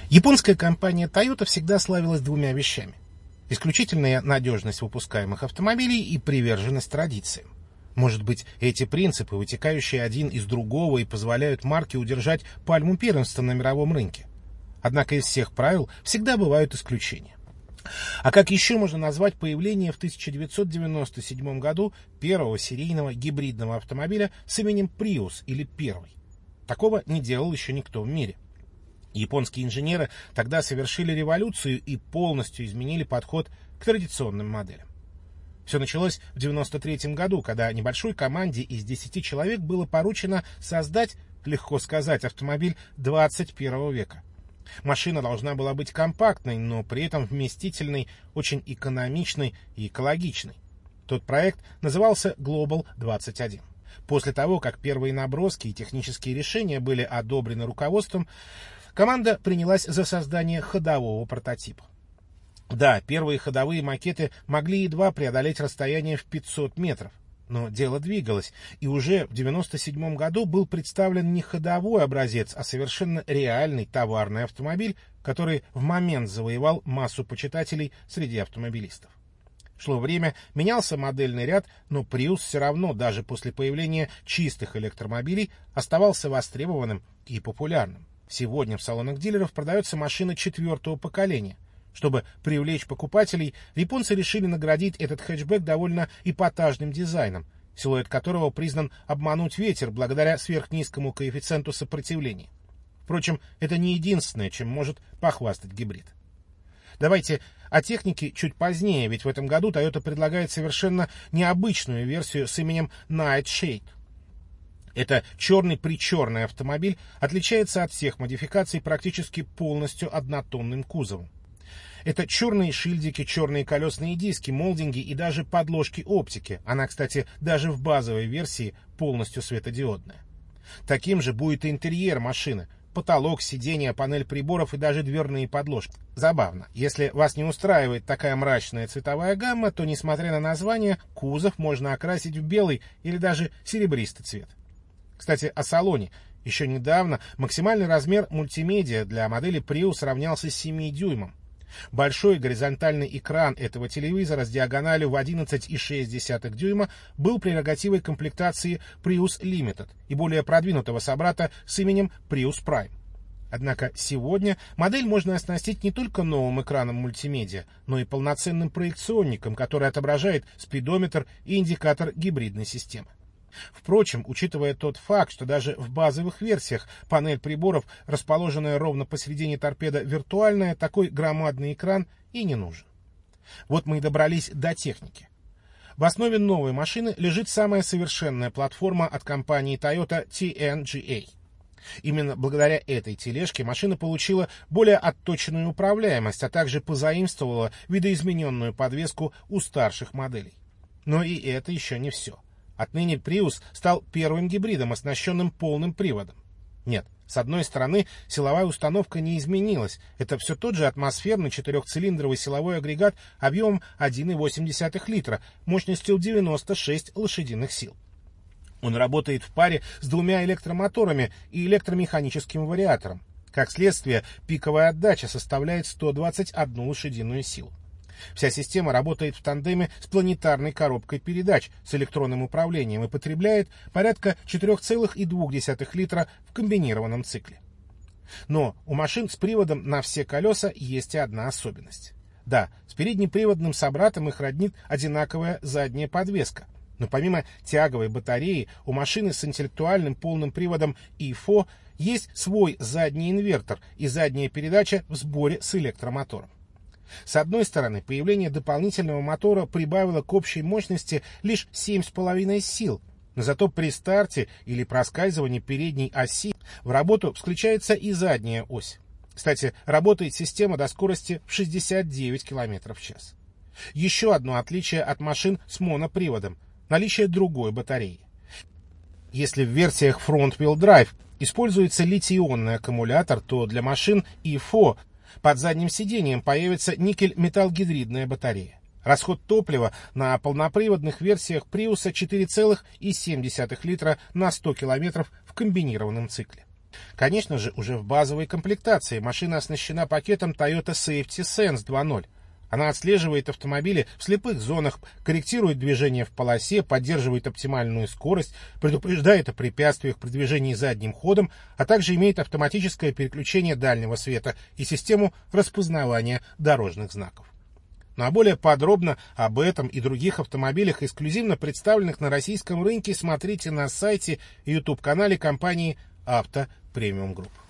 Японская компания Toyota всегда славилась двумя вещами: исключительная надежность выпускаемых автомобилей и приверженность традициям. Может быть, эти принципы, вытекающие один из другого, и позволяют марке удержать пальму первенства на мировом рынке. Однако из всех правил всегда бывают исключения. А как еще можно назвать появление в 1997 году первого серийного гибридного автомобиля с именем Prius или Первый? Такого не делал еще никто в мире. Японские инженеры тогда совершили революцию и полностью изменили подход к традиционным моделям. Все началось в 1993 году, когда небольшой команде из 10 человек было поручено создать, легко сказать, автомобиль 21 века. Машина должна была быть компактной, но при этом вместительной, очень экономичной и экологичной. Тот проект назывался Global 21. После того, как первые наброски и технические решения были одобрены руководством, команда принялась за создание ходового прототипа. Да, первые ходовые макеты могли едва преодолеть расстояние в 500 метров. Но дело двигалось, и уже в 1997 году был представлен не ходовой образец, а совершенно реальный товарный автомобиль, который в момент завоевал массу почитателей среди автомобилистов. Шло время, менялся модельный ряд, но Prius все равно, даже после появления чистых электромобилей, оставался востребованным и популярным. Сегодня в салонах дилеров продается машина 4-го поколения. Чтобы привлечь покупателей, японцы решили наградить этот хэтчбэк довольно эпатажным дизайном, силуэт которого признан обмануть ветер благодаря сверхнизкому коэффициенту сопротивления. Впрочем, это не единственное, чем может похвастать гибрид. Давайте о технике чуть позднее, ведь в этом году Toyota предлагает совершенно необычную версию с именем Nightshade. Это черный-причерный автомобиль отличается от всех модификаций практически полностью однотонным кузовом. Это черные шильдики, черные колесные диски, молдинги и даже подложки оптики. Она, кстати, даже в базовой версии полностью светодиодная. Таким же будет и интерьер машины. Потолок, сиденья, панель приборов и даже дверные подложки. Забавно. Если вас не устраивает такая мрачная цветовая гамма, то, несмотря на название, кузов можно окрасить в белый или даже серебристый цвет. Кстати, о салоне. Еще недавно максимальный размер мультимедиа для модели Prius равнялся 7 дюймам. Большой горизонтальный экран этого телевизора с диагональю в 11,6 дюйма был прерогативой комплектации Prius Limited и более продвинутого собрата с именем Prius Prime. Однако сегодня модель можно оснастить не только новым экраном мультимедиа, но и полноценным проекционником, который отображает спидометр и индикатор гибридной системы. Впрочем, учитывая тот факт, что даже в базовых версиях панель приборов, расположенная ровно посередине торпеда, виртуальная, такой громадный экран и не нужен. Вот мы и добрались до техники. В основе новой машины лежит самая совершенная платформа от компании Toyota TNGA. Именно благодаря этой тележке машина получила более отточенную управляемость, а также позаимствовала видоизмененную подвеску у старших моделей. Но и это еще не все. Отныне Prius стал первым гибридом, оснащенным полным приводом. Нет, с одной стороны, силовая установка не изменилась. Это все тот же атмосферный четырехцилиндровый силовой агрегат объемом 1,8 литра, мощностью 96 лошадиных сил. Он работает в паре с двумя электромоторами и электромеханическим вариатором. Как следствие, пиковая отдача составляет 121 лошадиную силу. Вся система работает в тандеме с планетарной коробкой передач с электронным управлением и потребляет порядка 4,2 литра в комбинированном цикле. Но у машин с приводом на все колеса есть и одна особенность. Да, с переднеприводным собратом их роднит одинаковая задняя подвеска. Но помимо тяговой батареи у машины с интеллектуальным полным приводом EFO есть свой задний инвертор и задняя передача в сборе с электромотором. С одной стороны, появление дополнительного мотора прибавило к общей мощности лишь 7,5 сил, но зато при старте или проскальзывании передней оси в работу включается и задняя ось. Кстати, работает система до скорости в 69 км в час. Еще одно отличие от машин с моноприводом – наличие другой батареи. Если в версиях Front-Wheel Drive используется литий-ионный аккумулятор, то для машин EFO под задним сиденьем появится никель-металлгидридная батарея. Расход топлива на полноприводных версиях Prius 4,7 литра на 100 км в комбинированном цикле. Конечно же, уже в базовой комплектации машина оснащена пакетом Toyota Safety Sense 2.0. Она отслеживает автомобили в слепых зонах, корректирует движение в полосе, поддерживает оптимальную скорость, предупреждает о препятствиях при движении задним ходом, а также имеет автоматическое переключение дальнего света и систему распознавания дорожных знаков. Ну а более подробно об этом и других автомобилях, эксклюзивно представленных на российском рынке, смотрите на сайте и YouTube-канале компании «Авто Премиум Групп».